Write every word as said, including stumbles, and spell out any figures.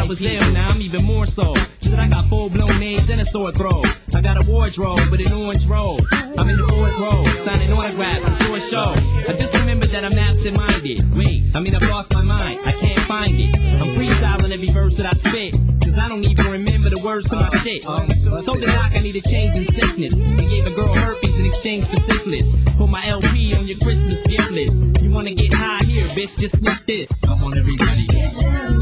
was there, now I'm even more so. Shit, I got full-blown names and a sore throat. I got a wardrobe with an orange robe. I'm in the fourth row, signing autographs before a show. I just remembered that I'm absent-minded. Wait, I mean I've lost my mind, I can't find it. I'm freestyling every verse that I spit, cause I don't even remember the words to my shit. Told the doc I need a change in sickness, and gave a girl herpes in exchange for syphilis. Put my L P on your Christmas gift list. You wanna get high here, bitch, just sneak this. Come on everybody.